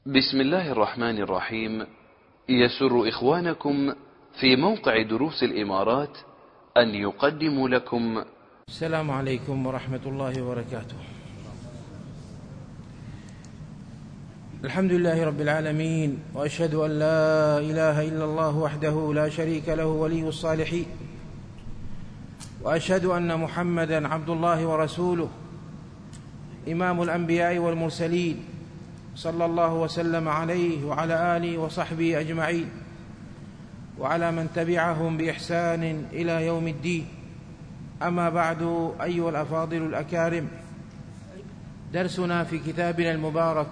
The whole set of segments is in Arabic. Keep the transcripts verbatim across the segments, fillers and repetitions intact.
بسم الله الرحمن الرحيم. يسر إخوانكم في موقع دروس الإمارات أن يقدموا لكم السلام عليكم ورحمة الله وبركاته. الحمد لله رب العالمين، وأشهد أن لا إله إلا الله وحده لا شريك له ولي الصالحين، وأشهد أن محمدا عبد الله ورسوله إمام الأنبياء والمرسلين، صلى الله وسلم عليه وعلى آله وصحبه أجمعين، وعلى من تبعهم بإحسان إلى يوم الدين. أما بعد، أيها الأفاضل الأكارم، درسنا في كتابنا المبارك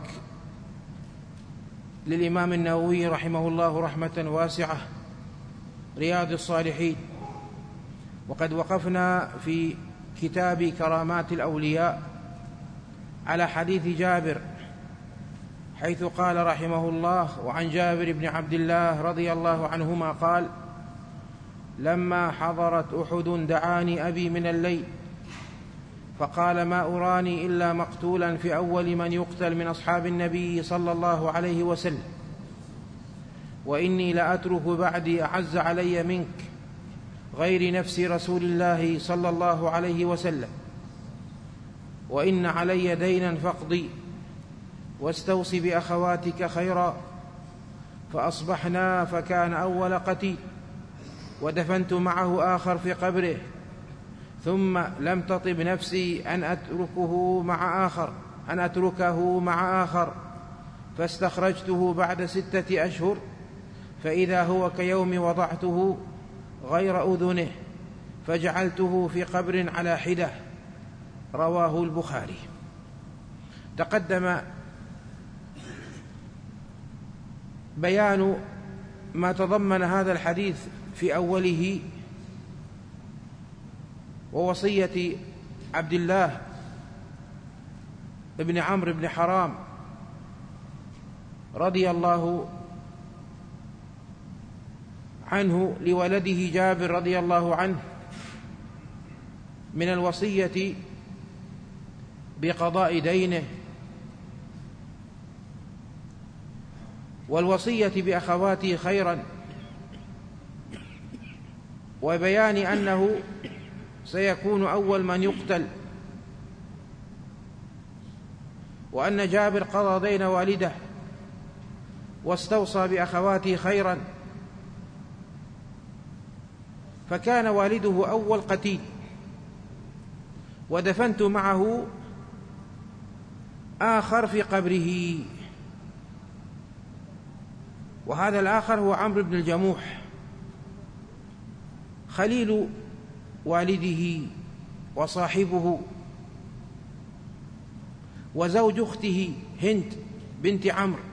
للإمام النووي رحمه الله رحمة واسعة، رياض الصالحين، وقد وقفنا في كتاب كرامات الأولياء على حديث جابر، حيث قال رحمه الله: وعن جابر بن عبد الله رضي الله عنهما قال: لما حضرت أحد دعاني أبي من الليل فقال: ما أراني إلا مقتولا في أول من يقتل من أصحاب النبي صلى الله عليه وسلم، وإني لأترك بعدي أعز علي منك غير نفس رسول الله صلى الله عليه وسلم، وإن علي دينا فاقضي، واستوصي بأخواتك خيرا. فأصبحنا فكان أول قتيل، ودفنت معه آخر في قبره، ثم لم تطب نفسي أن أتركه مع آخر أن أتركه مع آخر فاستخرجته بعد ستة أشهر، فإذا هو كيوم وضعته غير أذنه، فجعلته في قبر على حدة. رواه البخاري. تقدم بيان ما تضمن هذا الحديث في أوله، ووصية عبد الله بن عمرو بن حرام رضي الله عنه لولده جابر رضي الله عنه من الوصية بقضاء دينه، والوصية بأخواته خيرا، وبيان أنه سيكون أول من يقتل، وأن جابر قضى دين والده واستوصى بأخواته خيرا، فكان والده أول قتيل، ودفنت معه آخر في قبره، وهذا الآخر هو عمرو بن الجموح خليل والده وصاحبه وزوج أخته هند بنت عمرو.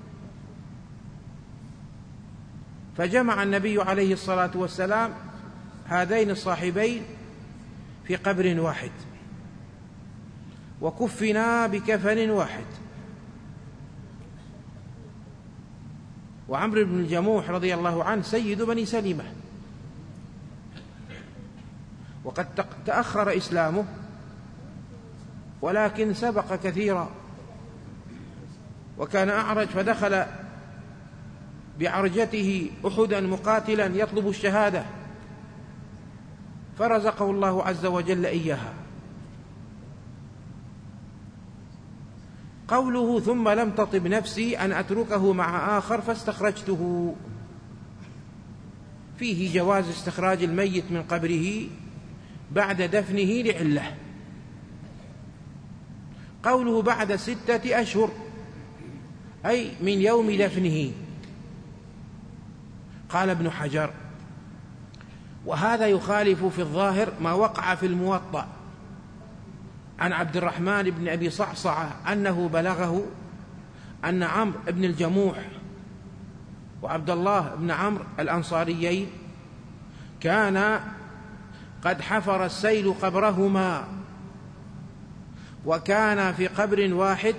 فجمع النبي عليه الصلاة والسلام هذين الصاحبين في قبر واحد، وكفنا بكفن واحد. وعمرو بن الجموح رضي الله عنه سيد بني سلمة، وقد تأخر إسلامه، ولكن سبق كثيرا، وكان أعرج فدخل بعرجته أحدا مقاتلا يطلب الشهادة، فرزقه الله عز وجل إياها. قوله ثم لم تطب نفسي أن أتركه مع آخر فاستخرجته، فيه جواز استخراج الميت من قبره بعد دفنه لعلة. قوله بعد ستة أشهر أي من يوم دفنه. قال ابن حجر: وهذا يخالف في الظاهر ما وقع في الموطأ عن عبد الرحمن بن أبي صعصعة أنه بلغه أن عمرو بن الجموح وعبد الله بن عمرو الأنصاريين كان قد حفر السيل قبرهما، وكان في قبر واحد،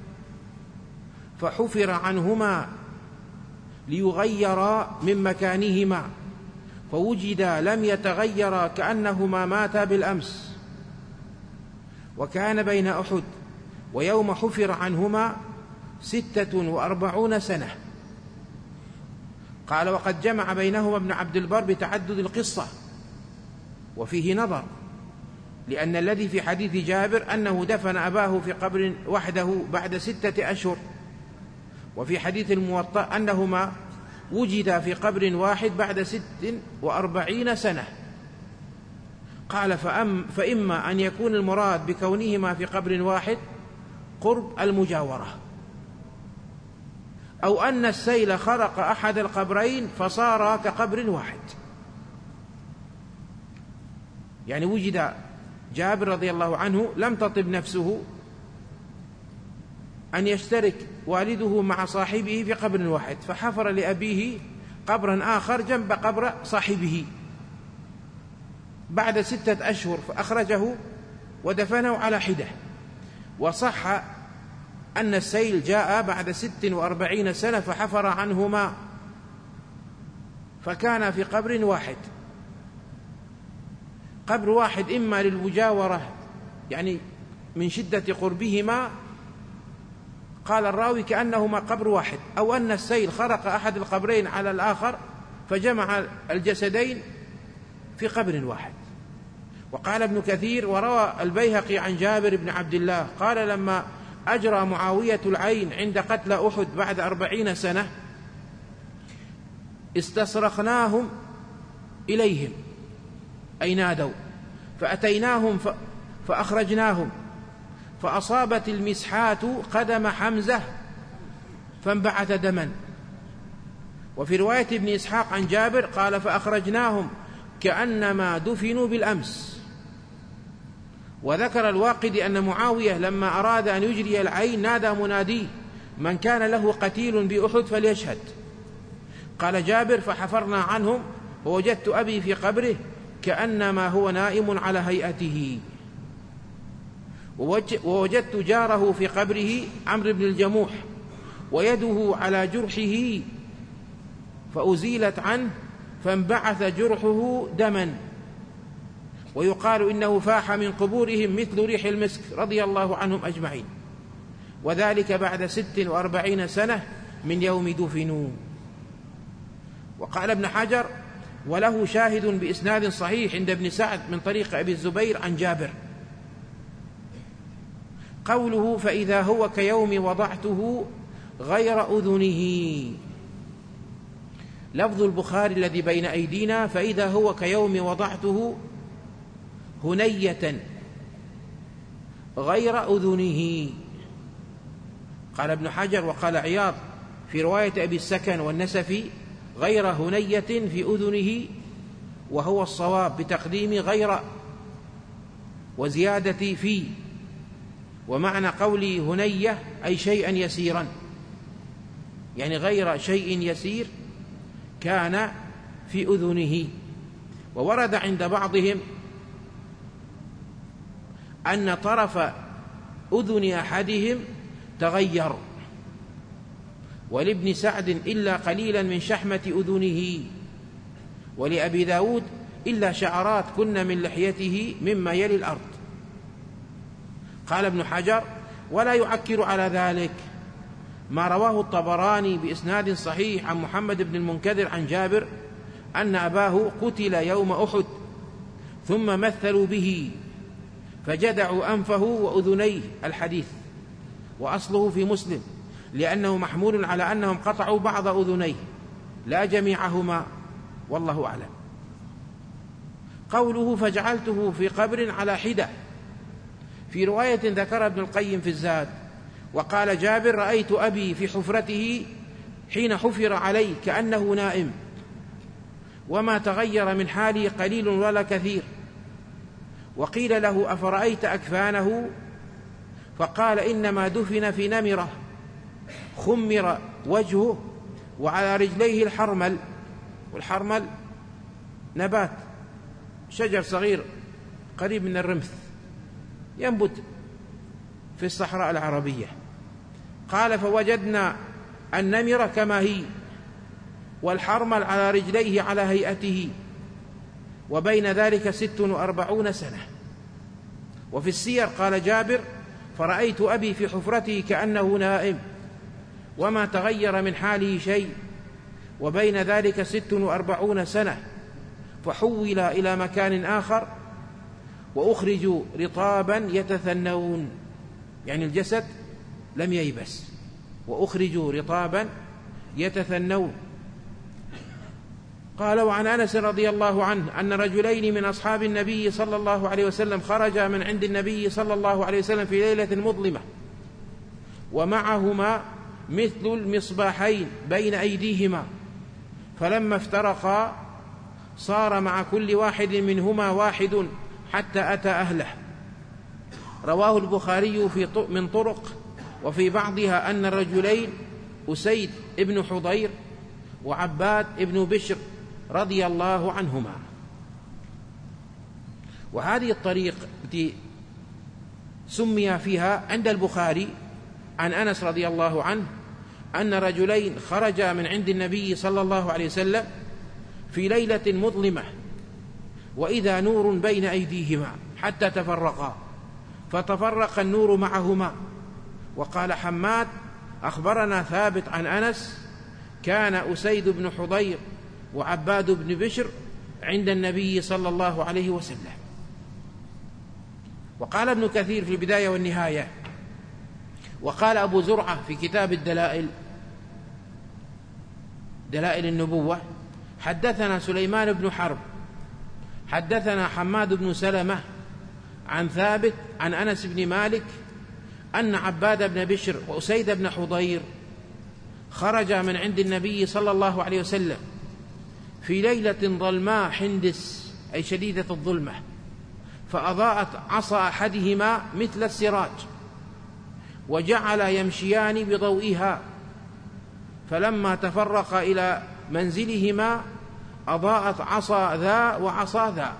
فحفر عنهما ليغيرا من مكانهما، فوجدا لم يتغيرا كأنهما ماتا بالأمس. وكان بين أحد ويوم حفر عنهما ستة وأربعون سنة. قال وقد جمع بينهما ابن عبد البر بتعدد القصة، وفيه نظر، لأن الذي في حديث جابر أنه دفن أباه في قبر وحده بعد ستة أشهر، وفي حديث الموطأ أنهما وجدا في قبر واحد بعد ست وأربعين سنة. قال فأم فإما أن يكون المراد بكونهما في قبر واحد قرب المجاورة، أو أن السيل خرق أحد القبرين فصار كقبر واحد. يعني وجد جابر رضي الله عنه لم تطب نفسه أن يشترك والده مع صاحبه في قبر واحد، فحفر لأبيه قبرا آخر جنب قبر صاحبه بعد ستة أشهر، فأخرجه ودفنه على حدة. وصح أن السيل جاء بعد ست وأربعين سنة فحفر عنهما، فكان في قبر واحد. قبر واحد إما للمجاورة يعني من شدة قربهما، قال الراوي كأنهما قبر واحد، أو أن السيل خرق أحد القبرين على الآخر فجمع الجسدين في قبر واحد. وقال ابن كثير وروى البيهقي عن جابر بن عبد الله قال لما أجرى معاوية العين عند قتل أحد بعد أربعين سنة استصرخناهم إليهم أي نادوا، فأتيناهم فأخرجناهم، فأصابت المسحات قدم حمزة فانبعث دما. وفي رواية ابن إسحاق عن جابر قال فأخرجناهم كأنما دفنوا بالأمس. وذكر الواقدي أن معاوية لما أراد أن يجري العين نادى مناديه من كان له قتيل بأحد فليشهد. قال جابر فحفرنا عنهم ووجدت أبي في قبره كأنما هو نائم على هيئته، ووجدت جاره في قبره عمرو بن الجموح ويده على جرحه فأزيلت عنه فانبعث جرحه دما. ويقال إنه فاح من قبورهم مثل ريح المسك رضي الله عنهم أجمعين، وذلك بعد ست وأربعين سنة من يوم دفنوا. وقال ابن حجر وله شاهد بإسناد صحيح عند ابن سعد من طريق أبي الزبير عن جابر. قوله فإذا هو كيوم وضعته غير أذنه، لفظ البخاري الذي بين أيدينا فإذا هو كيوم وضعته هنية غير أذنه. قال ابن حجر وقال عياض في رواية أبي السكن والنسفي غير هنية في أذنه، وهو الصواب بتقديم غير وزيادة في، ومعنى قولي هنية أي شيئا يسيرا، يعني غير شيء يسير كان في أذنه. وورد عند بعضهم أن طرف أذن أحدهم تغير، ولابن سعد إلا قليلا من شحمة أذنه، ولأبي داود إلا شعرات كن من لحيته مما يلي الأرض. قال ابن حجر ولا يعكر على ذلك ما رواه الطبراني بإسناد صحيح عن محمد بن المنكدر عن جابر أن أباه قتل يوم أحد ثم مثلوا به فجدعوا أنفه وأذنيه، الحديث وأصله في مسلم، لأنه محمول على أنهم قطعوا بعض أذنيه لا جميعهما، والله أعلم. قوله فجعلته في قبر على حدة، في رواية ذكر ابن القيم في الزاد وقال جابر رأيت أبي في حفرته حين حفر عليه كأنه نائم، وما تغير من حاله قليل ولا كثير. وقيل له أفرأيت أكفانه؟ فقال إنما دفن في نمرة خمر وجهه وعلى رجليه الحرمل، والحرمل نبات شجر صغير قريب من الرمث ينبت في الصحراء العربية. قال فوجدنا النمرة كما هي والحرمل على رجليه على هيئته، وبين ذلك ست وأربعون سنة. وفي السير قال جابر فرأيت أبي في حفرته كأنه نائم، وما تغير من حاله شيء، وبين ذلك ست وأربعون سنة، فحول إلى مكان آخر وأخرجوا رطابا يتثنون، يعني الجسد لم ييبس، وأخرجوا رطابا يتثنون. قال: وعن أنس رضي الله عنه أن رجلين من أصحاب النبي صلى الله عليه وسلم خرجا من عند النبي صلى الله عليه وسلم في ليلة مظلمة، ومعهما مثل المصباحين بين أيديهما، فلما افترقا صار مع كل واحد منهما واحد حتى أتى أهله. رواه البخاري في من طرق، وفي بعضها أن الرجلين أسيد ابن حضير وعباد ابن بشر رضي الله عنهما. وهذه الطريق التي سمي فيها عند البخاري عن أنس رضي الله عنه أن رجلين خرجا من عند النبي صلى الله عليه وسلم في ليلة مظلمة، وإذا نور بين أيديهما حتى تفرقا، فتفرق النور معهما. وقال حماد: أخبرنا ثابت عن أنس: كان أسيد بن حضير وعباد بن بشر عند النبي صلى الله عليه وسلم. وقال ابن كثير في البداية والنهاية، وقال أبو زرعة في كتاب الدلائل دلائل النبوة: حدثنا سليمان بن حرب حدثنا حماد بن سلمة عن ثابت عن أنس بن مالك أن عباد بن بشر وأسيد بن حضير خرجا من عند النبي صلى الله عليه وسلم في ليلة ظلماء حندس، أي شديدة الظلمة، فأضاءت عصا أحدهما مثل السراج، وجعل يمشيان بضوئها، فلما تفرق إلى منزلهما أضاءت عصا ذا وعصا ذا.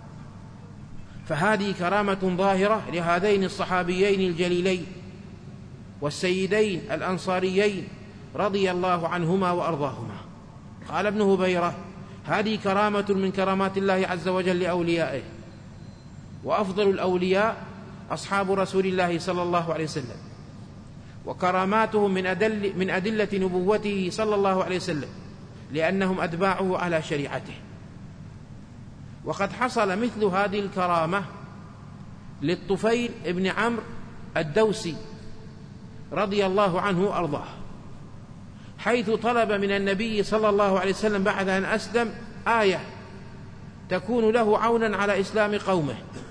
فهذه كرامة ظاهرة لهذين الصحابيين الجليلين والسيدين الأنصاريين رضي الله عنهما وأرضاهما. قال ابن هبيرة: هذه كرامة من كرامات الله عز وجل لأوليائه، وأفضل الأولياء أصحاب رسول الله صلى الله عليه وسلم، وكراماتهم من أدل من أدلة نبوته صلى الله عليه وسلم، لأنهم أتباعه على شريعته. وقد حصل مثل هذه الكرامة للطفيل ابن عمرو الدوسي رضي الله عنه وأرضاه، حيث طلب من النبي صلى الله عليه وسلم بعد أن أسلم آية تكون له عونا على إسلام قومه،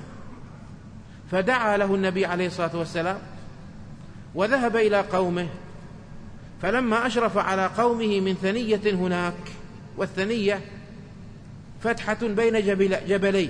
فدعا له النبي عليه الصلاة والسلام وذهب إلى قومه، فلما أشرف على قومه من ثنية هناك، والثنية فتحة بين جبل جبلين،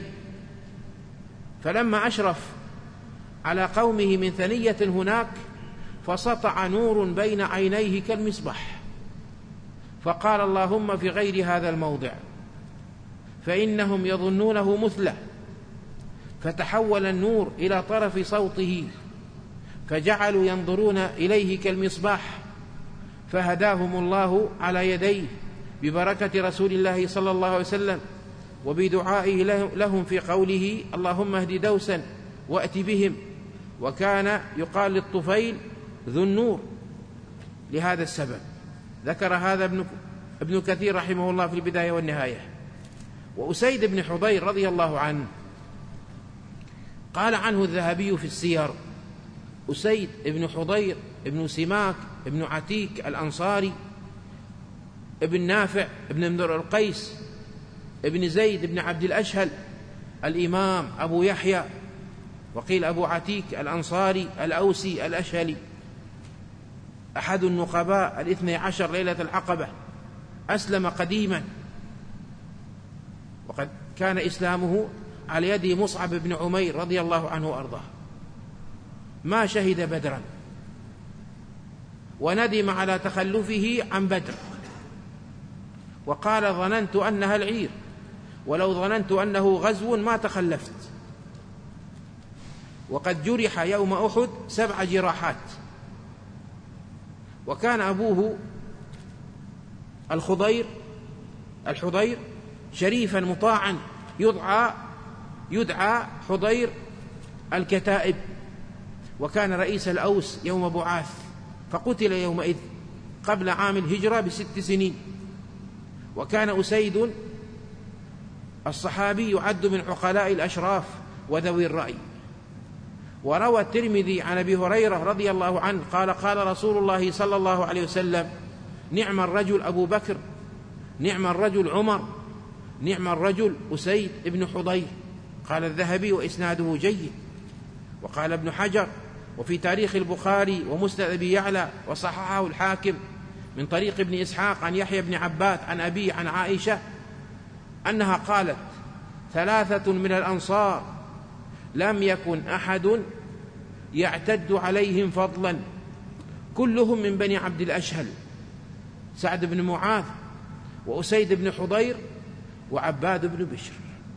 فلما أشرف على قومه من ثنية هناك فسطع نور بين عينيه كالمصباح، فقال: اللهم في غير هذا الموضع فإنهم يظنونه مثله، فتحول النور إلى طرف صوته، فجعلوا ينظرون إليه كالمصباح، فهداهم الله على يديه ببركة رسول الله صلى الله عليه وسلم، وبدعائه لهم في قوله: اللهم اهد دوسا وأت بهم. وكان يقال للطفيل ذو النور لهذا السبب. ذكر هذا ابن ابن كثير رحمه الله في البداية والنهاية. وأسيد بن حضير رضي الله عنه قال عنه الذهبي في السير: أسيد بن حضير ابن سماك ابن عتيك الأنصاري ابن نافع ابن امرؤ القيس ابن زيد بن عبد الأشهل الإمام أبو يحيى، وقيل أبو عتيك الأنصاري الأوسي الأشهلي، أحد النقباء الاثني عشر ليلة العقبة، أسلم قديما، وقد كان إسلامه على يد مصعب بن عمير رضي الله عنه وأرضاه. ما شهد بدرا، وندم على تخلفه عن بدر، وقال: ظننت أنها العير، ولو ظننت أنه غزو ما تخلفت. وقد جرح يوم أحد سبع جراحات. وكان أبوه الخضير الحضير شريفا مطاعا يدعى يدعى حضير الكتائب، وكان رئيس الأوس يوم بعاث، فقتل يومئذ قبل عام الهجرة بست سنين. وكان أسيد الصحابي يعد من عقلاء الأشراف وذوي الرأي. وروى الترمذي عن أبي هريرة رضي الله عنه قال قال رسول الله صلى الله عليه وسلم: نعم الرجل أبو بكر، نعم الرجل عمر، نعم الرجل أسيد بن حضير. قال الذهبي: وإسناده جيد. وقال ابن حجر: وفي تاريخ البخاري ومسند أبي يعلى وصححه الحاكم من طريق ابن إسحاق عن يحيى بن عباد عن أبي عن عائشة أنها قالت: ثلاثة من الأنصار لم يكن أحد يعتد عليهم فضلا، كلهم من بني عبد الأشهل: سعد بن معاذ، وأسيد بن حضير، وعباد بن بشر.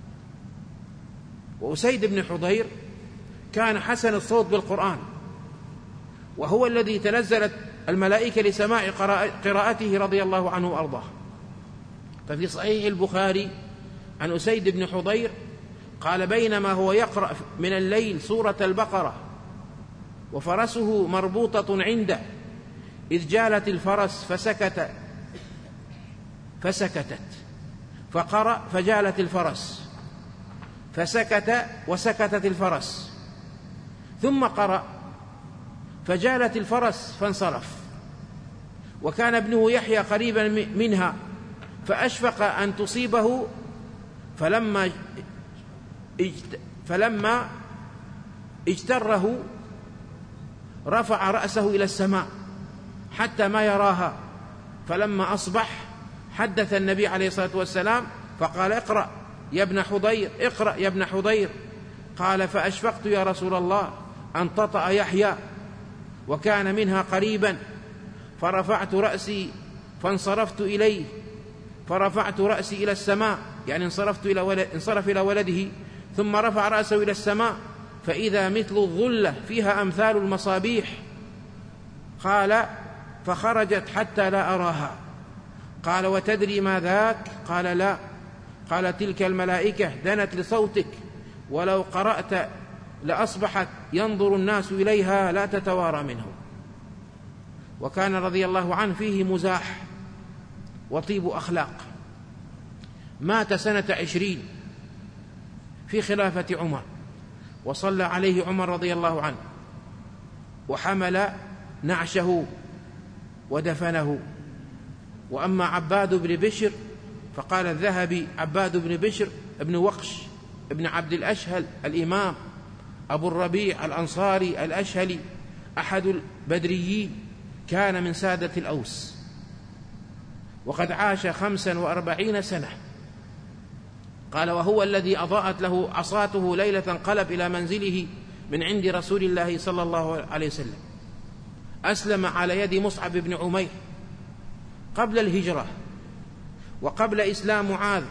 وأسيد بن حضير كان حسن الصوت بالقرآن، وهو الذي تنزلت الملائكة لسماع قراءته رضي الله عنه وأرضاه. ففي صحيح البخاري عن أسيد بن حضير قال: بينما هو يقرأ من الليل سورة البقرة وفرسه مربوطة عنده إذ جالت الفرس فسكت فسكتت فقرأ فجالت الفرس فسكت وسكتت الفرس، ثم قرأ فجالت الفرس فانصرف، وكان ابنه يحيى قريبا منها فأشفق أن تصيبه، فلما فلما اجتره رفع رأسه إلى السماء حتى ما يراها، فلما أصبح حدث النبي عليه الصلاة والسلام فقال: اقرأ يا ابن حضير، اقرأ يا ابن حضير. قال: فأشفقت يا رسول الله أن تطأ يحيى، وكان منها قريبا، فرفعت رأسي فانصرفت إليه، فرفعت رأسي إلى السماء، يعني انصرفت إلى ولد انصرف إلى ولده، ثم رفع رأسه إلى السماء فإذا مثل الظلة فيها أمثال المصابيح. قال: فخرجت حتى لا أراها. قال: وتدري ما ذاك؟ قال: لا. قال: تلك الملائكة دنت لصوتك، ولو قرأت لأصبحت ينظر الناس إليها لا تتوارى منهم. وكان رضي الله عنه فيه مزاح وطيب أخلاق. مات سنة عشرين في خلافة عمر، وصلى عليه عمر رضي الله عنه، وحمل نعشه ودفنه. وأما عباد بن بشر فقال الذهبي: عباد بن بشر ابن وقش ابن عبد الأشهل الإمام أبو الربيع الأنصاري الأشهلي أحد البدريين، كان من سادة الأوس، وقد عاش خمسا وأربعين سنة. قال: وهو الذي أضاءت له عصاته ليلة انقلب إلى منزله من عند رسول الله صلى الله عليه وسلم. أسلم على يد مصعب بن عمير قبل الهجرة، وقبل إسلام معاذ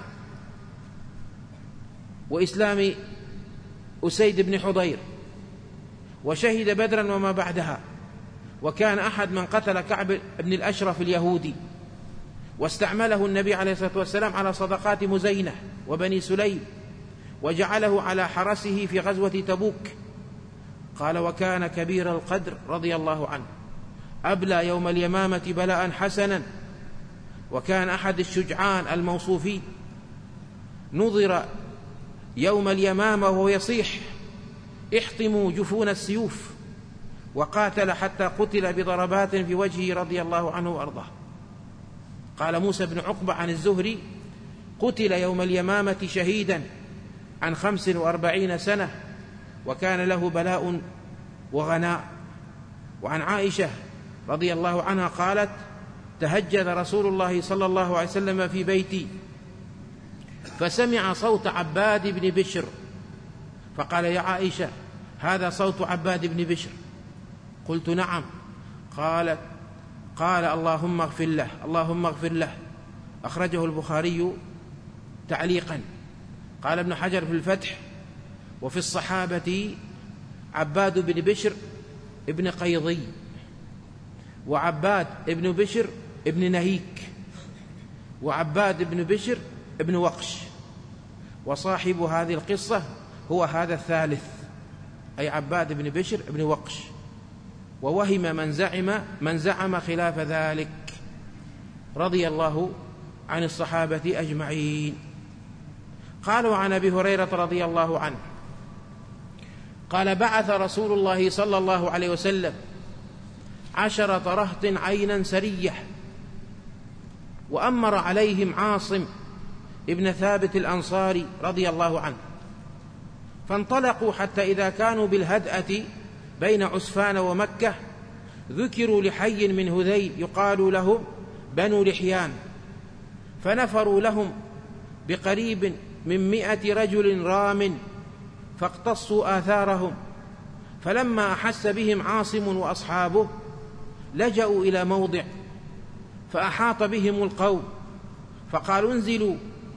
وإسلام أسيد بن حضير، وشهد بدرا وما بعدها، وكان أحد من قتل كعب بن الأشرف اليهودي، واستعمله النبي عليه الصلاة والسلام على صدقات مزينة وبني سليم، وجعله على حرسه في غزوة تبوك. قال: وكان كبير القدر رضي الله عنه، أبلى يوم اليمامة بلاء حسنا، وكان أحد الشجعان الموصوفين. نظر يوم اليمامة وهو يصيح: احطموا جفون السيوف، وقاتل حتى قتل بضربات في وجهه رضي الله عنه وأرضاه. قال موسى بن عقبة عن الزهري: قتل يوم اليمامة شهيدا عن خمس وأربعين سنة، وكان له بلاء وغناء. وعن عائشة رضي الله عنها قالت: تهجد رسول الله صلى الله عليه وسلم في بيتي، فسمع صوت عباد بن بشر، فقال: يا عائشة، هذا صوت عباد بن بشر. قلت: نعم. قالت قال: اللهم اغفر له، اللهم اغفر له. أخرجه البخاري تعليقا. قال ابن حجر في الفتح: وفي الصحابة عباد بن بشر ابن قيضي، وعباد ابن بشر ابن نهيك، وعباد ابن بشر ابن وقش، وصاحب هذه القصة هو هذا الثالث، أي عباد بن بشر ابن وقش، ووهم من زعم من زعم خلاف ذلك. رضي الله عن الصحابة أجمعين. قالوا عن أبي هريرة رضي الله عنه قال: بعث رسول الله صلى الله عليه وسلم عشرة رهط عينا سرية، وأمر عليهم عاصم ابن ثابت الأنصاري رضي الله عنه، فانطلقوا حتى إذا كانوا بالهدأة بين عسفان ومكة ذكروا لحي من هذيل يقال له بنو لحيان، فنفروا لهم بقريب من مئة رجل رام، فاقتصوا آثارهم، فلما أحس بهم عاصم وأصحابه لجأوا إلى موضع، فأحاط بهم القوم فقالوا: انزلوا.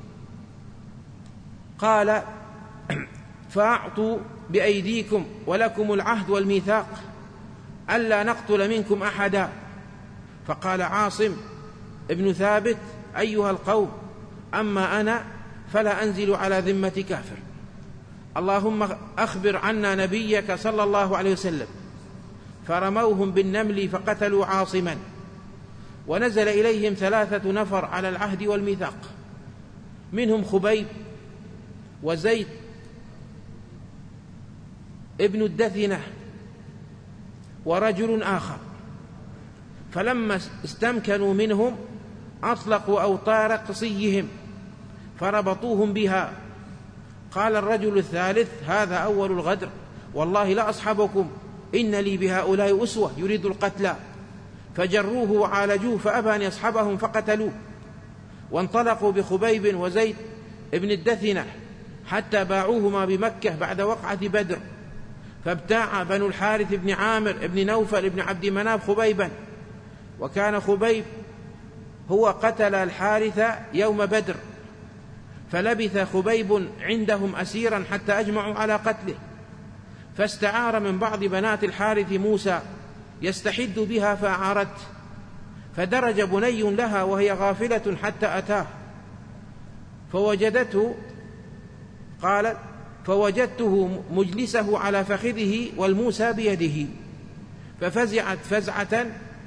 قال: فأعطوا بأيديكم ولكم العهد والميثاق ألا نقتل منكم أحدا. فقال عاصم ابن ثابت: أيها القوم، أما أنا فلا أنزل على ذمة كافر، اللهم أخبر عنا نبيك صلى الله عليه وسلم. فرموهم بالنمل فقتلوا عاصما، ونزل إليهم ثلاثة نفر على العهد والميثاق، منهم خبيب وزيد ابن الدثنة ورجل آخر، فلما استمكنوا منهم أطلقوا أوطار قصيهم فربطوهم بها. قال الرجل الثالث: هذا أول الغدر، والله لا أصحبكم، إن لي بهؤلاء أسوة يريد القتلى. فجروه وعالجوه فأبى أن يصحبهم فقتلوه، وانطلقوا بخبيب وزيد ابن الدثنة حتى باعوهما بمكة بعد وقعة بدر، فابتاع بنو الحارث بن عامر بن نوفل بن عبد مناف خبيبا، وكان خبيب هو قتل الحارث يوم بدر، فلبث خبيب عندهم أسيرا حتى أجمعوا على قتله، فاستعار من بعض بنات الحارث موسى يستحد بها فأعارته، فدرج بني لها وهي غافلة حتى أتاه فوجدته، قالت: فوجدته مجلسه على فخذه والموسى بيده، ففزعت فزعة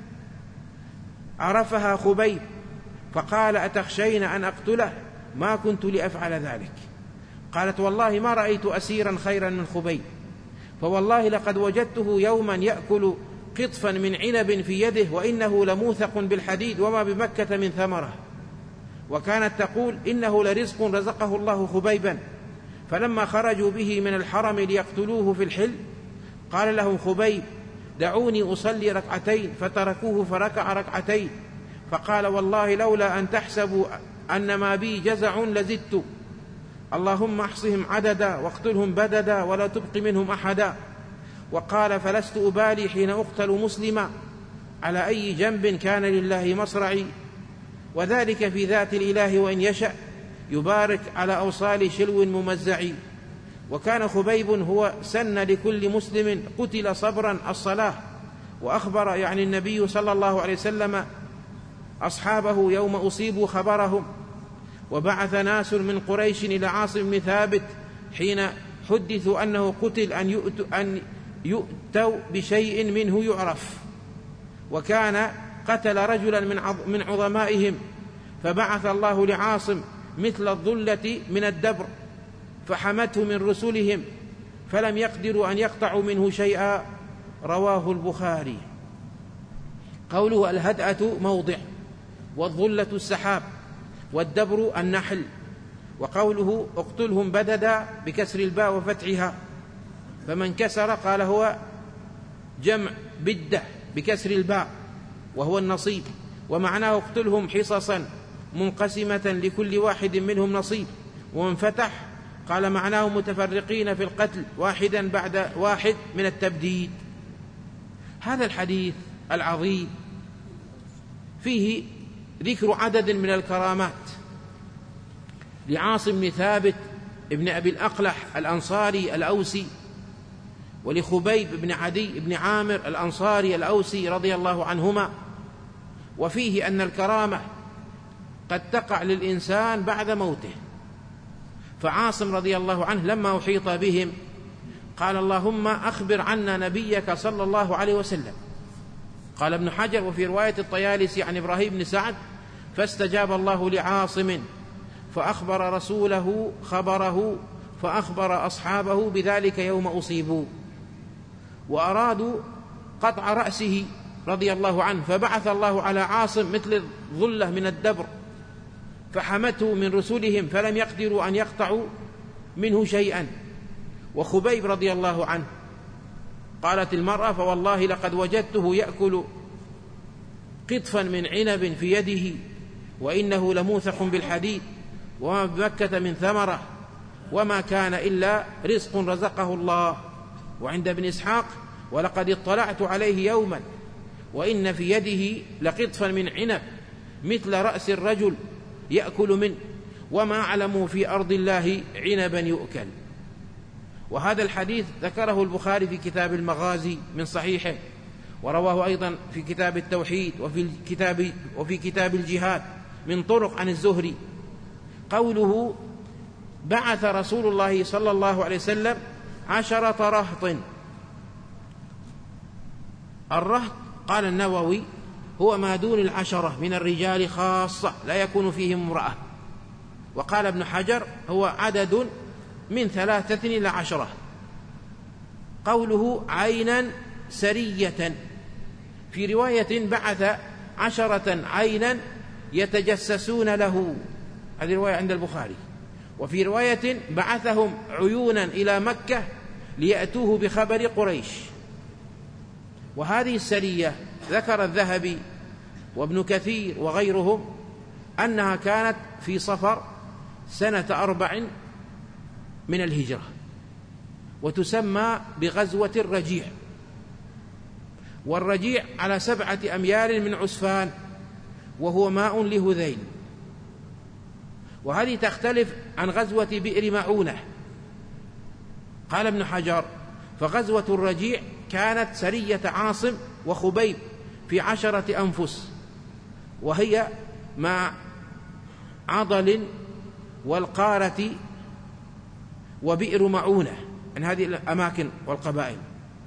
عرفها خبيب، فقال: أتخشين أن أقتله؟ ما كنت لأفعل ذلك. قالت: والله ما رأيت أسيرا خيرا من خبيب، فوالله لقد وجدته يوما يأكل قطفا من عنب في يده، وإنه لموثق بالحديد وما بمكة من ثمرة. وكانت تقول: إنه لرزق رزقه الله خبيبا. فلما خرجوا به من الحرم ليقتلوه في الحل قال لهم خبيب: دعوني أصلي ركعتين، فتركوه فركع ركعتين، فقال: والله لولا أن تحسبوا أن ما بي جزع لزدت، اللهم احصهم عددا واقتلهم بددا ولا تبق منهم أحدا. وقال: فلست أبالي حين أقتل مسلما على أي جنب كان لله مصرعي، وذلك في ذات الإله وإن يشأ يبارك على أوصال شلو ممزع. وكان خبيب هو سن لكل مسلم قتل صبرا الصلاة. وأخبر يعني النبي صلى الله عليه وسلم أصحابه يوم أصيبوا خبرهم، وبعث ناس من قريش إلى عاصم بن ثابت حين حدثوا أنه قتل أن يؤتوا, أن يؤتوا بشيء منه يعرف، وكان قتل رجلا من عظمائهم، فبعث الله لعاصم مثل الظلة من الدبر فحمته من رسلهم، فلم يقدروا أن يقطعوا منه شيئا. رواه البخاري. قوله: الهدأة موضع، والظلة السحاب، والدبر النحل. وقوله: اقتلهم بددا بكسر الباء وفتحها، فمن كسر قال هو جمع بدة بكسر الباء وهو النصيب، ومعناه اقتلهم حصصا منقسمة لكل واحد منهم نصيب. ومن فتح قال معناه متفرقين في القتل واحدا بعد واحد من التبديد. هذا الحديث العظيم فيه ذكر عدد من الكرامات لعاصم بن ثابت ابن أبي الأقلح الأنصاري الأوسي، ولخبيب بن عدي بن عامر الأنصاري الأوسي رضي الله عنهما. وفيه أن الكرامة قد تقع للإنسان بعد موته، فعاصم رضي الله عنه لما أحيط بهم قال: اللهم أخبر عنا نبيك صلى الله عليه وسلم. قال ابن حجر: وفي رواية الطيالسي عن إبراهيم بن سعد: فاستجاب الله لعاصم فأخبر رسوله خبره فأخبر أصحابه بذلك يوم أصيبوا، وأرادوا قطع رأسه رضي الله عنه، فبعث الله على عاصم مثل ظلة من الدبر فحمته من رسلهم فلم يقدروا أن يقطعوا منه شيئا. وخبيب رضي الله عنه قالت المرأة: فوالله لقد وجدته يأكل قطفا من عنب في يده وإنه لموثق بالحديد وما بمكة من ثمرة وما كان إلا رزق رزقه الله. وعند ابن إسحاق: ولقد اطلعت عليه يوما وإن في يده لقطفا من عنب مثل رأس الرجل يأكل منه وما أعلم في أرض الله عنبا يؤكل. وهذا الحديث ذكره البخاري في كتاب المغازي من صحيحه، ورواه أيضا في كتاب التوحيد وفي الكتاب وفي كتاب الجهاد من طرق عن الزهري. قوله: بعث رسول الله صلى الله عليه وسلم عشرة رهط. الرهط قال النووي هو ما دون العشرة من الرجال خاصة لا يكون فيهم امرأة. وقال ابن حجر هو عدد من ثلاثة إلى عشرة. قوله عينا سرية، في رواية بعث عشرة عينا يتجسسون له، هذه رواية عند البخاري. وفي رواية بعثهم عيونا إلى مكة ليأتوه بخبر قريش. وهذه السرية ذكر الذهبي وابن كثير وغيرهم أنها كانت في صفر سنة أربع من الهجرة، وتسمى بغزوة الرجيع. والرجيع على سبعة أميال من عسفان وهو ماء لهذيل. وهذه تختلف عن غزوة بئر معونة. قال ابن حجر: فغزوة الرجيع كانت سرية عاصم وخبيب في عشرة أنفس، وهي مع عضل والقارة وبئر معونة، عن هذه الأماكن والقبائل.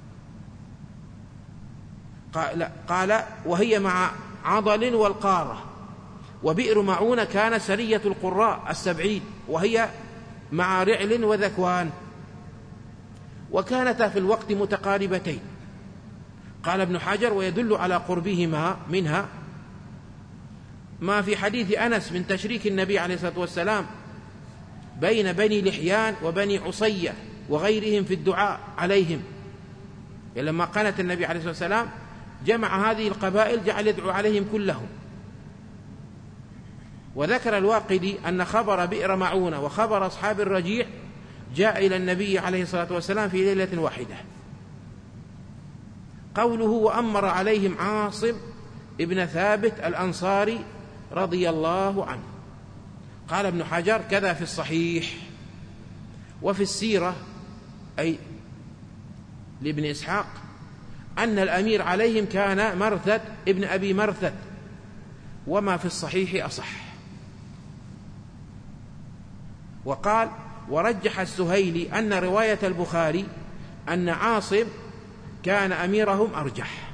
قال, قال وهي مع عضل والقارة وبئر معونة كان سرية القراء السبعين، وهي مع رعل وذكوان، وكانتا في الوقت متقاربتين. قال ابن حجر: ويدل على قربهما منها ما في حديث أنس من تشريك النبي عليه الصلاة والسلام بين بني لحيان وبني عصية وغيرهم في الدعاء عليهم. يعني لما قنت النبي عليه الصلاة والسلام جمع هذه القبائل جعل يدعو عليهم كلهم. وذكر الواقدي أن خبر بئر معونة وخبر أصحاب الرجيع جاء إلى النبي عليه الصلاة والسلام في ليلة واحدة. قوله: وأمر عليهم عاصم ابن ثابت الأنصاري رضي الله عنه. قال ابن حجر: كذا في الصحيح. وفي السيرة أي لابن إسحاق أن الأمير عليهم كان مرثد ابن أبي مرثد، وما في الصحيح أصح. وقال: ورجح السهيلي أن رواية البخاري أن عاصم كان أميرهم أرجح،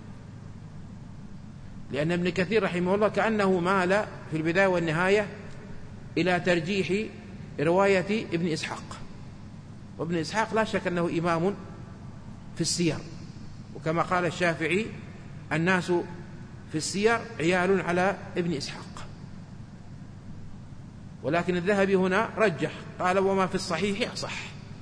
لأن ابن كثير رحمه الله كأنه مال في البداية والنهاية إلى ترجيح رواية ابن إسحاق. وابن إسحاق لا شك أنه إمام في السير، وكما قال الشافعي: الناس في السير عيال على ابن إسحاق. ولكن الذهبي هنا رجح، قال: وما في الصحيح أصح.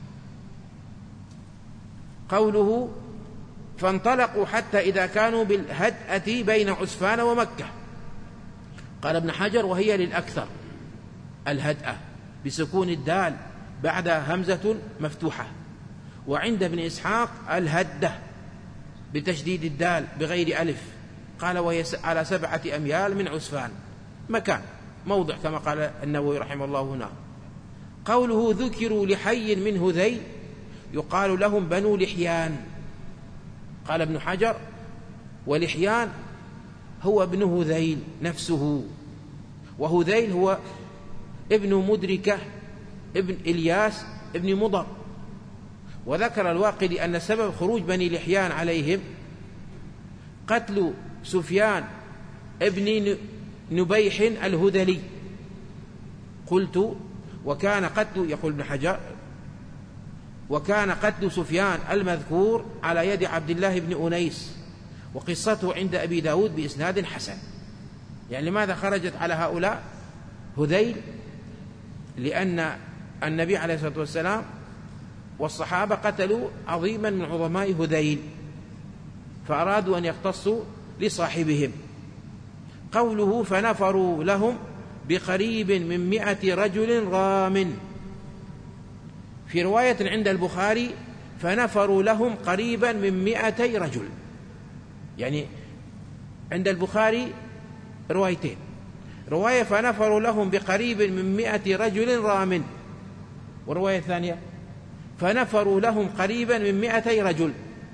قوله: فانطلقوا حتى إذا كانوا بالهدأة بين عسفان ومكة. قال ابن حجر: وهي للأكثر الهدأة بسكون الدال بعد همزة مفتوحة. وعند ابن إسحاق الهدة بتشديد الدال بغير ألف. قال: وهي على سبعة أميال من عسفان، مكان موضع كما قال النووي رحمه الله هنا. قوله: ذكروا لحي من هذيل يقال لهم بنو لحيان. قال ابن حجر: ولحيان هو ابن هذيل نفسه، وهذيل هو ابن مدركة ابن إلياس ابن مضر. وذكر الواقدي أن سبب خروج بني لحيان عليهم قتل سفيان ابن نبيح الهذلي. قلت وكان قتل، يقول ابن حجر، وكان قتل سفيان المذكور على يد عبد الله بن أنيس، وقصته عند أبي داود بإسناد حسن. يعني لماذا خرجت على هؤلاء هذيل؟ لأن النبي عليه الصلاة والسلام والصحابة قتلوا عظيما من عظماء هذيل، فأرادوا أن يختصوا لصاحبهم. قوله فنفروا لهم بقريب من مئة رجل رام، في رواية عند البخاري فنفروا لهم قريبا من مئتي رجل. يعني عند البخاري روايتين، رواية فنفروا لهم بقريب من مئة رجل رام، ورواية ثانية فنفروا لهم قريبا من مئتي رجل.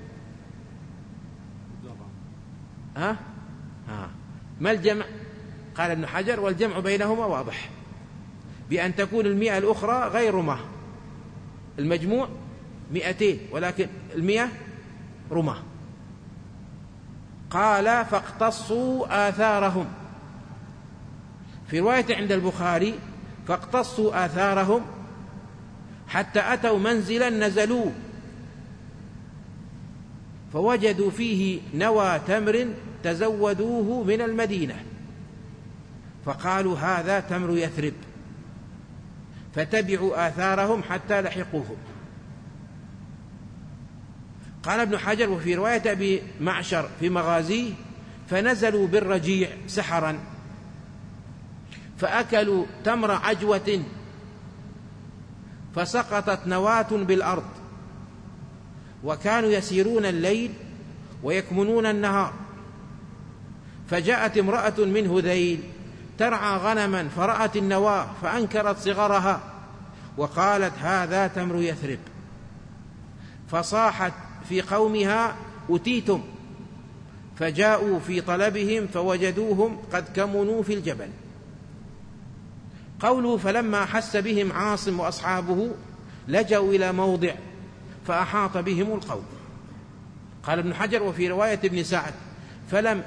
ها؟ ها. ما الجمع؟ قال ابن حجر والجمع بينهما واضح، بأن تكون المئة الأخرى غير رماه، المجموع مئتين ولكن المئة رماه. قال فاقتصوا آثارهم، في رواية عند البخاري فاقتصوا آثارهم حتى أتوا منزلا نزلوا فوجدوا فيه نوى تمر تزودوه من المدينة، فقالوا هذا تمر يثرب، فتبعوا آثارهم حتى لحقوهم. قال ابن حجر وفي رواية أبي معشر في مغازيه فنزلوا بالرجيع سحرا فأكلوا تمر عجوة فسقطت نواة بالأرض، وكانوا يسيرون الليل ويكمنون النهار. فجاءت امرأة من هذيل ترعى غنما فرأت النواة فأنكرت صغرها وقالت هذا تمر يثرب، فصاحت في قومها أتيتم، فجاءوا في طلبهم فوجدوهم قد كمنوا في الجبل. قوله فلما أحس بهم عاصم وأصحابه لجوا إلى موضع فأحاط بهم القوم. قال ابن حجر وفي رواية ابن سعد فلم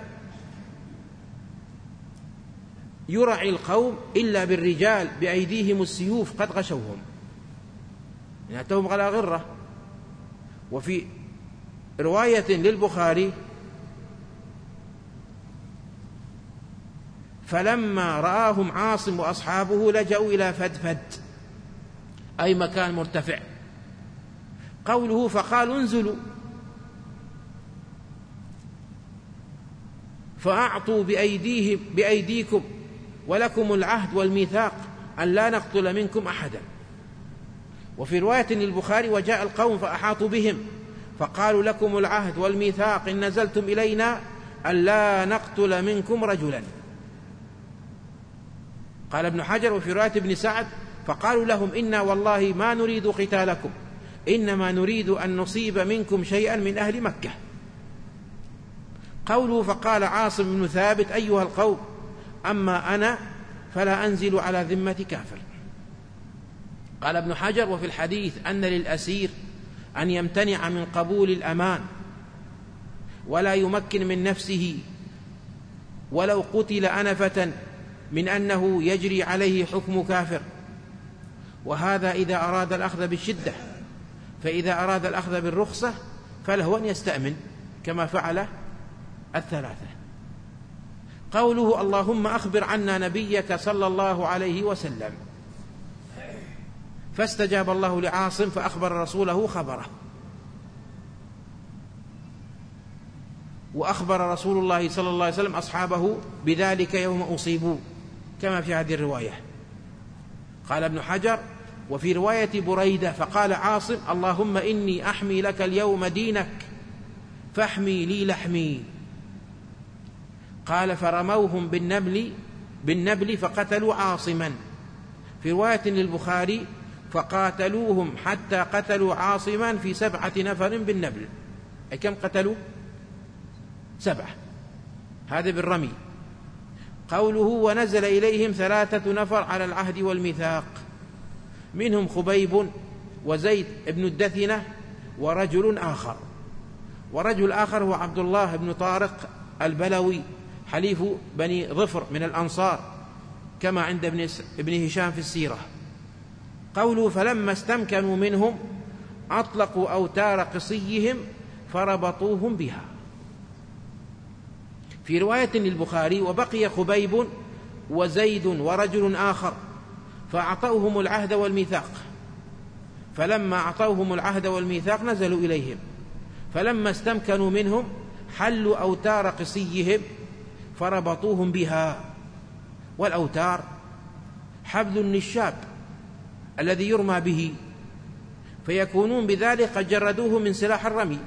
يرعي القوم إلا بالرجال بأيديهم السيوف قد غشوهم، يعني أتوهم على غرة. وفي رواية للبخاري فلما رآهم عاصم وأصحابه لجأوا إلى فدفد أي مكان مرتفع. قوله فقالوا انزلوا فأعطوا بأيديهم بأيديكم ولكم العهد والميثاق أن لا نقتل منكم أحدا. وفي رواية للبخاري وجاء القوم فأحاطوا بهم فقالوا لكم العهد والميثاق إن نزلتم إلينا أن لا نقتل منكم رجلا. قال ابن حجر وفي رواية ابن سعد فقالوا لهم إنا والله ما نريد قتالكم إنما نريد أن نصيب منكم شيئا من أهل مكة. قوله فقال عاصم بن ثابت أيها القوم أما أنا فلا أنزل على ذمة كافر. قال ابن حجر وفي الحديث أن للأسير أن يمتنع من قبول الأمان ولا يمكن من نفسه ولو قتل أنفة من أنه يجري عليه حكم كافر، وهذا إذا أراد الأخذ بالشدة، فإذا أراد الأخذ بالرخصة فله أن يستأمن كما فعل الثلاثة. قوله اللهم أخبر عنا نبيك صلى الله عليه وسلم، فاستجاب الله لعاصم فأخبر رسوله خبره، وأخبر رسول الله صلى الله عليه وسلم أصحابه بذلك يوم أصيبوا كما في هذه الرواية. قال ابن حجر وفي رواية بريدة فقال عاصم اللهم إني أحمي لك اليوم دينك فاحمي لي لحمي. قال فرموهم بالنبل بالنبل فقتلوا عاصما. في رواية للبخاري فقاتلوهم حتى قتلوا عاصما في سبعة نفر بالنبل، أي كم قتلوا؟ سبعة، هذا بالرمي. قوله ونزل إليهم ثلاثة نفر على العهد والميثاق، منهم خبيب وزيد بن الدثنة ورجل آخر، ورجل آخر هو عبد الله بن طارق البلوي حليف بني ظفر من الأنصار كما عند ابن هشام في السيرة. قوله فلما استمكنوا منهم أطلقوا أوتار قصيهم فربطوهم بها. في رواية للبخاري وبقي خبيب وزيد ورجل آخر فأعطوهم العهد والميثاق، فلما أعطوهم العهد والميثاق نزلوا إليهم، فلما استمكنوا منهم حلوا أوتار قصيهم فربطوهم بها. والأوتار حبل النشاب الذي يرمى به، فيكونون بذلك قد جردوه من سلاح الرمي،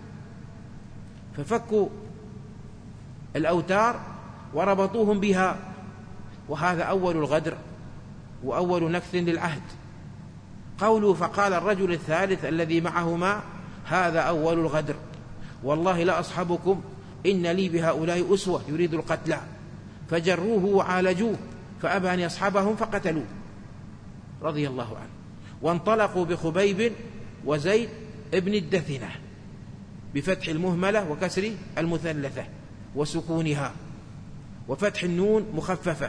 ففكوا الأوتار وربطوهم بها، وهذا أول الغدر وأول نكث للعهد. قوله فقال الرجل الثالث الذي معهما هذا أول الغدر، والله لا أصحبكم إن لي بهؤلاء أسوة، يريد القتلى، فجروه وعالجوه فأبى أن يصحبهم فقتلوه رضي الله عنه. وانطلقوا بخبيب وزيد ابن الدثنة بفتح المهملة وكسر المثلثة وسكونها وفتح النون مخففة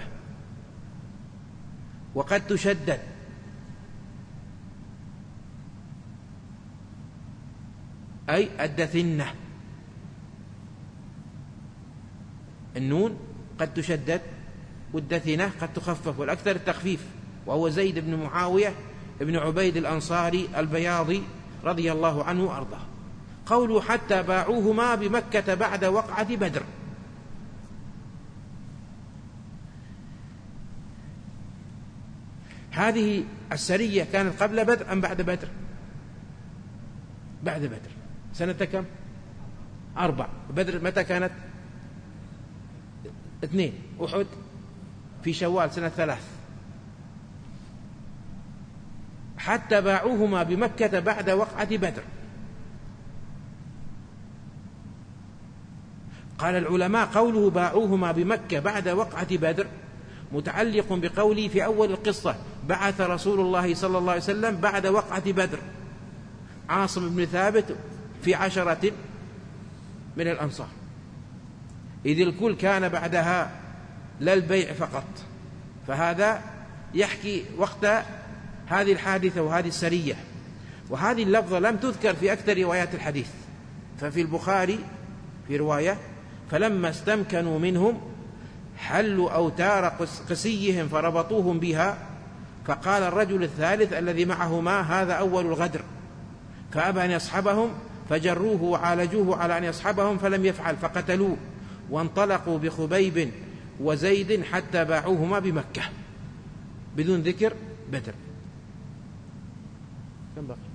وقد تشدد، أي الدثنة، النون قد تشدد والدثنة قد تخفف، والأكثر التخفيف، وهو زيد بن معاوية ابن عبيد الأنصاري البياضي رضي الله عنه وأرضاه. قوله حتى باعوهما بمكة بعد وقعة بدر. هذه السرية كانت قبل بدر أم بعد بدر؟ بعد بدر. سنة كم؟ أربع. بدر متى كانت؟ اثنين. أحد في شوال سنة ثلاث. حتى باعوهما بمكة بعد وقعة بدر. قال العلماء قوله باعوهما بمكة بعد وقعة بدر متعلق بقوله في أول القصة بعث رسول الله صلى الله عليه وسلم بعد وقعة بدر عاصم بن ثابت في عشرة من الأنصار، إذ الكل كان بعدها لا البيع فقط، فهذا يحكي وقت هذه الحادثة وهذه السرية. وهذه اللفظة لم تذكر في أكثر روايات الحديث، ففي البخاري في رواية فلما استمكنوا منهم حلوا أوتار قسيهم فربطوهم بها، فقال الرجل الثالث الذي معهما هذا أول الغدر، فأبى أن يصحبهم فجروه وعالجوه على أن يصحبهم فلم يفعل فقتلوه، وانطلقوا بخبيب وزيد حتى باعوهما بمكة بدون ذكر بدر. كم بقي؟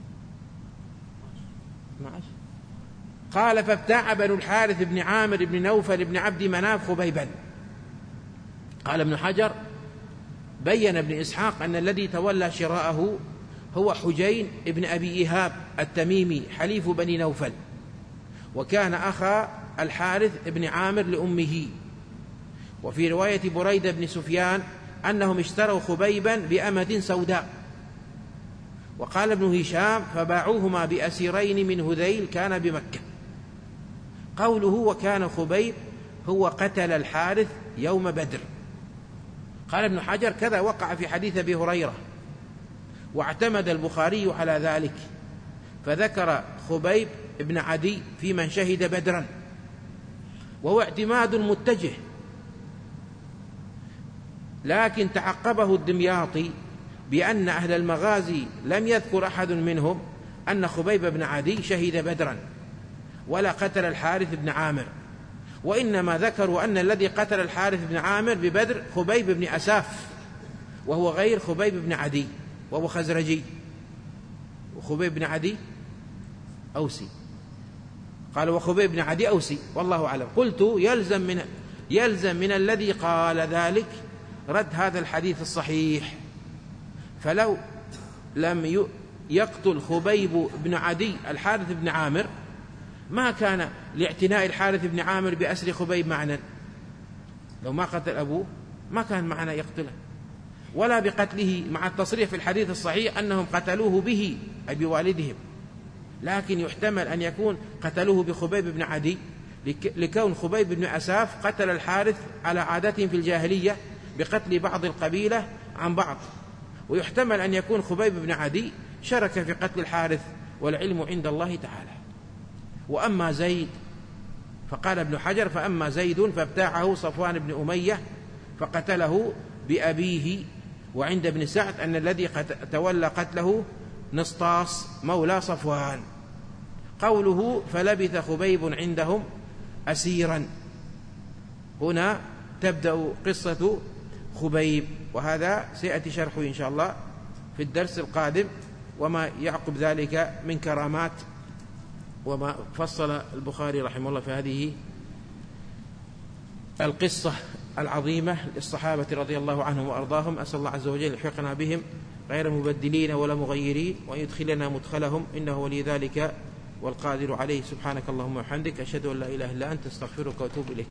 اثنا عشر. قال فابتاع بنو الحارث بن عامر بن نوفل بن عبد مناف خبيبا. قال ابن حجر بين ابن إسحاق أن الذي تولى شراءه هو حجين ابن أبي إيهاب التميمي حليف بني نوفل، وكان أخا الحارث بن عامر لأمه. وفي رواية بريدة بن سفيان أنهم اشتروا خبيبا بأمة سوداء. وقال ابن هشام فباعوهما بأسيرين من هذيل كان بمكة. قوله وكان خبيب هو قتل الحارث يوم بدر. قال ابن حجر كذا وقع في حديث أبي هريرة، واعتمد البخاري على ذلك، فذكر خبيب ابن عدي في من شهد بدرا، وهو اعتماد متجه، لكن تعقبه الدمياطي بأن أهل المغازي لم يذكر أحد منهم أن خبيب بن عدي شهد بدرا ولا قتل الحارث بن عامر، وإنما ذكروا أن الذي قتل الحارث بن عامر ببدر خبيب بن أساف، وهو غير خبيب بن عدي، وهو خزرجي، وخبيب بن عدي أوسي. قال وخبيب بن عدي أوسي، والله أعلم. قلت يلزم من, يلزم من الذي قال ذلك رد هذا الحديث الصحيح، فلو لم يقتل خبيب بن عدي الحارث بن عامر ما كان لاعتناء الحارث بن عامر بأسر خبيب معنى، لو ما قتل أبوه ما كان معنى يقتله، ولا بقتله مع التصريح في الحديث الصحيح أنهم قتلوه به أي بوالدهم، لكن يحتمل أن يكون قتلوه بخبيب بن عدي لكون خبيب بن أساف قتل الحارث على عادتهم في الجاهلية بقتل بعض القبيلة عن بعض، ويحتمل أن يكون خبيب بن عدي شارك في قتل الحارث، والعلم عند الله تعالى. وأما زيد فقال ابن حجر: فأما زيد فابتاعه صفوان بن أمية فقتله بأبيه. وعند ابن سعد أن الذي تولى قتله نسطاس مولى صفوان. قوله: فلبث خبيب عندهم أسيرا، هنا تبدأ قصة خبيب، وهذا سيأتي شرحه إن شاء الله في الدرس القادم، وما يعقب ذلك من كرامات وما فصل البخاري رحمه الله في هذه القصة العظيمة للصحابة رضي الله عنهم وأرضاهم. أسأل الله عز وجل يلحقنا بهم غير مبدلين ولا مغيرين، ويدخلنا مدخلهم، إنه ولي ذلك والقادر عليه. سبحانك اللهم وبحمدك، أشهد أن لا إله إلا أنت، استغفرك وأتوب إليك.